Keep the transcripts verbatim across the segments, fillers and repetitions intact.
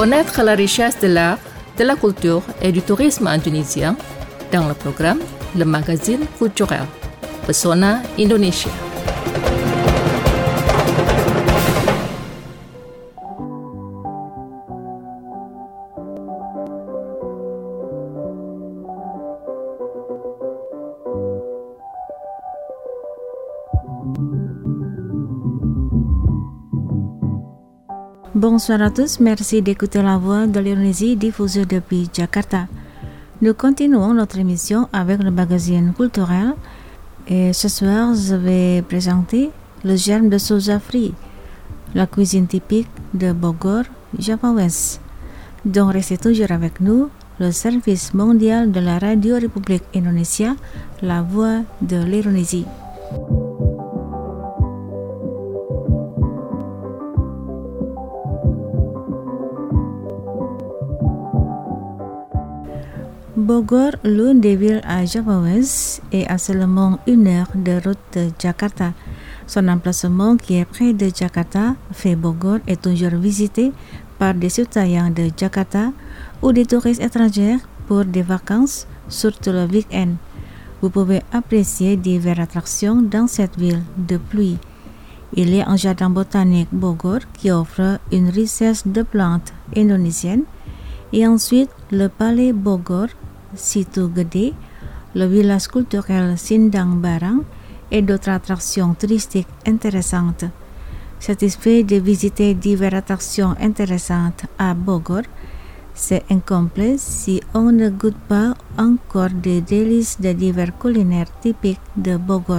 Connaître la richesse de l'art, de la culture et du tourisme indonésien dans le programme Le Magazine Culturel Pesona Indonesia. Bonsoir à tous, merci d'écouter la voix de l'Indonésie diffusée depuis Jakarta. Nous continuons notre émission avec le magazine culturel et ce soir je vais présenter le germe de soja frit, la cuisine typique de Bogor, Java West. Donc restez toujours avec nous, le service mondial de la Radio République Indonésia, la voix de l'Indonésie. Bogor, l'une des villes à Java West, est à seulement une heure de route de Jakarta. Son emplacement, qui est près de Jakarta, fait Bogor est toujours visité par des citoyens de Jakarta ou des touristes étrangers pour des vacances, surtout le week-end. Vous pouvez apprécier diverses attractions dans cette ville de pluie. Il y a un jardin botanique Bogor qui offre une richesse de plantes indonésiennes et ensuite le palais Bogor, Situ Gede, le village culturel Sindang Barang et d'autres attractions touristiques intéressantes. Satisfait de visiter diverses attractions intéressantes à Bogor, c'est incomplet si on ne goûte pas encore des délices de divers culinaires typiques de Bogor.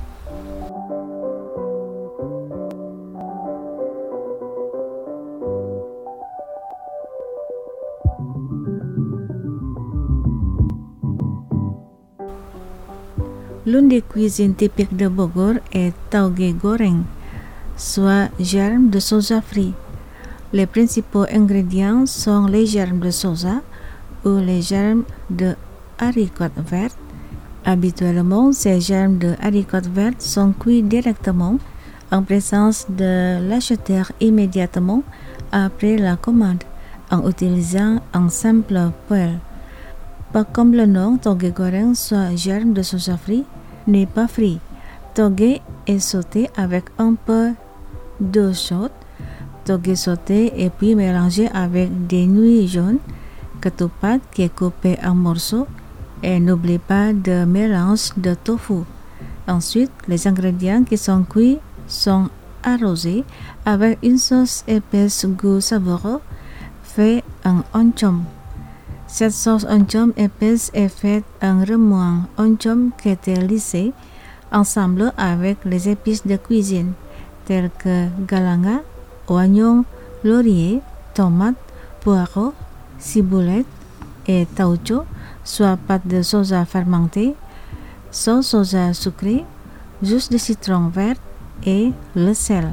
L'une des cuisines typiques de Bogor est tauge goreng, soit germes de soja frit. Les principaux ingrédients sont les germes de soja ou les germes de haricots verts. Habituellement, ces germes de haricots verts sont cuits directement en présence de l'acheteur immédiatement après la commande en utilisant un simple poêle. Pas comme le nom tauge goreng, soit germe de soja frit, n'est pas frit. Tauge est sauté avec un peu d'eau chaude. Tauge sauté et puis mélangé avec des nouilles jaunes, ketupat qui est coupé en morceaux et n'oubliez pas de mélange de tofu. Ensuite, les ingrédients qui sont cuits sont arrosés avec une sauce épaisse goût savoureux fait en oncom. Cette sauce oncom épaisse est faite en remuant oncom qui était lissé ensemble avec les épices de cuisine telles que galanga, oignon, laurier, tomate, poireau, ciboulette et tauco, soit pâte de soja fermentée, sauce soja sucrée, jus de citron vert et le sel.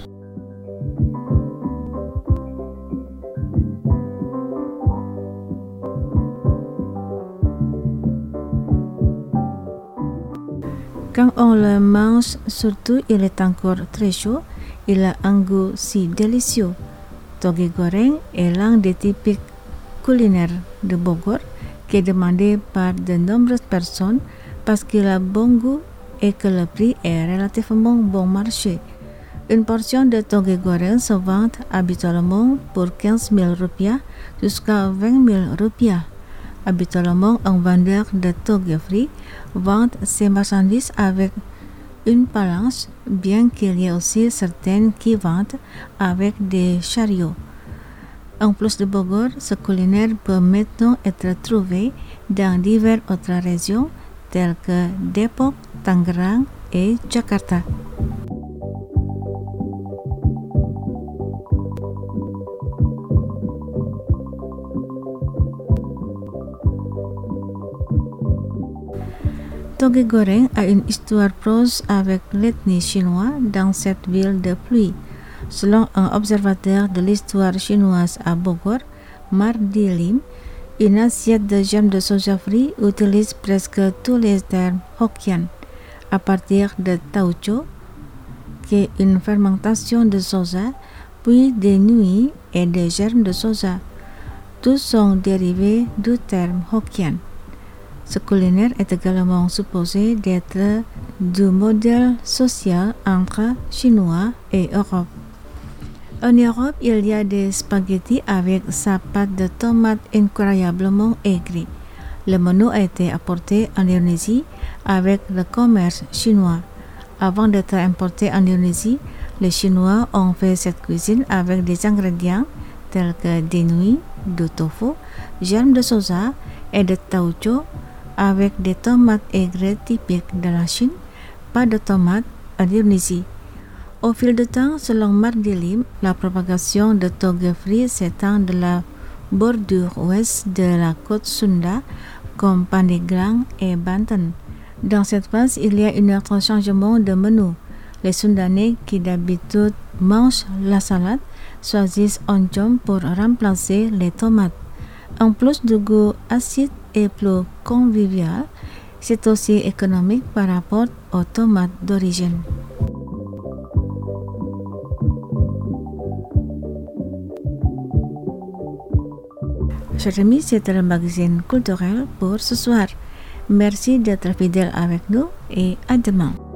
Quand on le mange, surtout il est encore très chaud, il a un goût si délicieux. Tauge goreng est l'un des typiques culinaires de Bogor qui est demandé par de nombreuses personnes parce qu'il a bon goût et que le prix est relativement bon marché. Une portion de tauge goreng se vend habituellement pour quinze mille rupiah jusqu'à vingt mille rupiah. Habituellement, un vendeur de tauge frit vend ses marchandises avec une balance, bien qu'il y ait aussi certaines qui vendent avec des chariots. En plus de Bogor, ce culinaire peut maintenant être trouvé dans diverses autres régions telles que Depok, Tangerang et Jakarta. Tauge goreng a une histoire proche avec l'ethnie chinoise dans cette ville de pluie. Selon un observateur de l'histoire chinoise à Bogor, Mardi Lim, une assiette de germes de soja frit utilise presque tous les termes hokkien à partir de tauco, qui est une fermentation de soja, puis des nouilles et des germes de soja. Tous sont dérivés du terme Hokkien. Ce culinaire est également supposé d'être du modèle social entre Chinois et Europe. En Europe, il y a des spaghettis avec sa pâte de tomate incroyablement aigrie. Le menu a été apporté en Indonésie avec le commerce chinois. Avant d'être importé en Indonésie, les Chinois ont fait cette cuisine avec des ingrédients tels que des nouilles, du tofu, germes de soja et de tauco, avec des tomates aigres typiques de la Chine, pas de tomates en Indonésie. Au fil du temps, selon Marc Delim, la propagation de toge frit s'étend de la bordure ouest de la côte Sunda, comme Pandeglang et Banten. Dans cette phase, il y a un autre changement de menu. Les Sundanais, qui d'habitude mangent la salade, choisissent oncom pour remplacer les tomates. En plus du goût acide et plus convivial, c'est aussi économique par rapport aux tomates d'origine. Chers amis, c'était le magazine culturel pour ce soir. Merci d'être fidèle avec nous et à demain.